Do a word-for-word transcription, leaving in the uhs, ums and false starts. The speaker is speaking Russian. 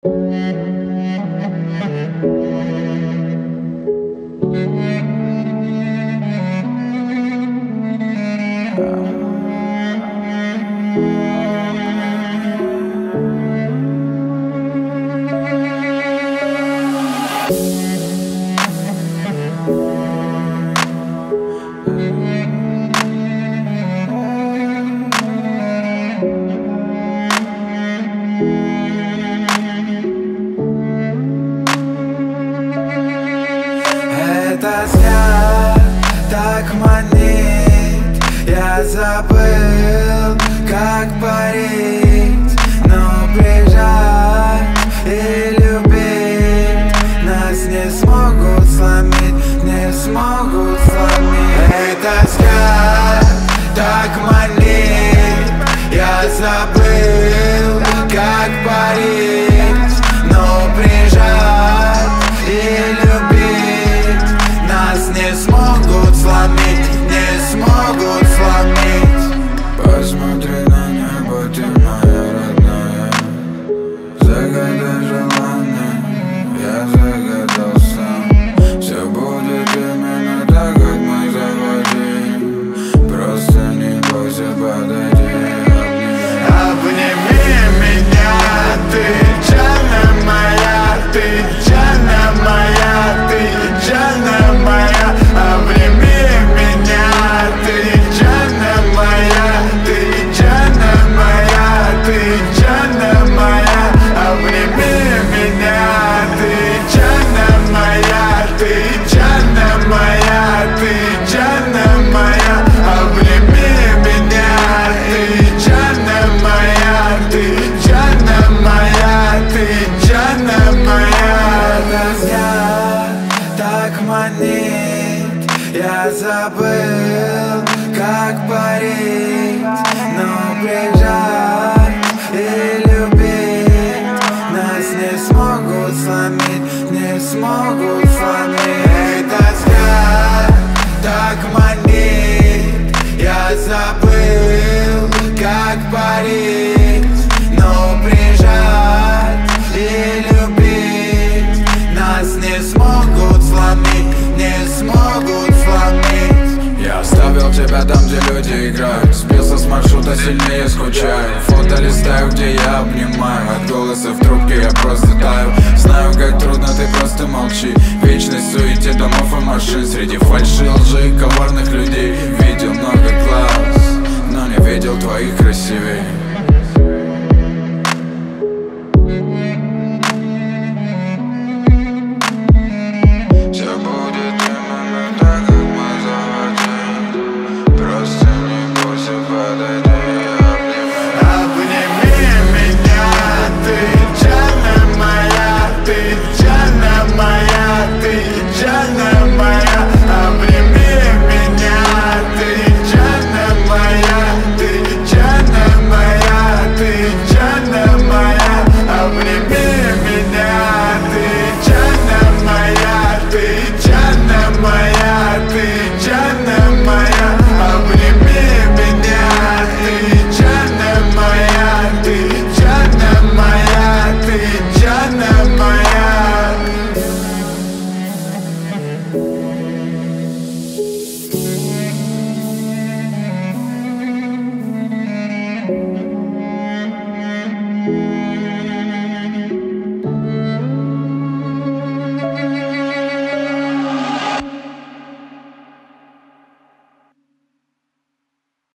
Эта взгляд так манит, я забыл, как парить, но бежать и любить нас не смогут сломить, не смогут сломить. Эта взгляд так манит, я забыл, как парить, но прижать и любить нас не смогут сломить, не смогут сломить. Посмотри на небо, ты моя родная, загадай желание, я загадал сам. Все будет именно так, как мы захотим. Просто не бойся, подойди, обними меня, ты Джанна моя, ты Джанна моя, ты Джанна моя. Обними меня, ты Джанна моя, ты Джанна моя, ты Джанна моя. Обними меня, ты Джанна моя, ты Джанна моя, ты Джанна моя. Обними меня, ты Джанна моя, ты Джанна моя, ты Джанна моя. Взгляд так манит, я забыл, как парить, но прижать и любить нас не смогут сломить, не смогут сломить. Этот взгляд так манит, я забыл, как парить, но прижать и любить нас не смогут сломить, не смогут сломить. Я оставил тебя там, где люди играют, сбился с маршрута, сильнее скучаю. Фото листаю, где я обнимаю, от голоса в трубке я просто таю. Знаю, как трудно, ты просто молчи. Вечность в суете домов и машин, среди фальши, лжи и коварных людей. Видел много глаз, но не видел твоих красивей.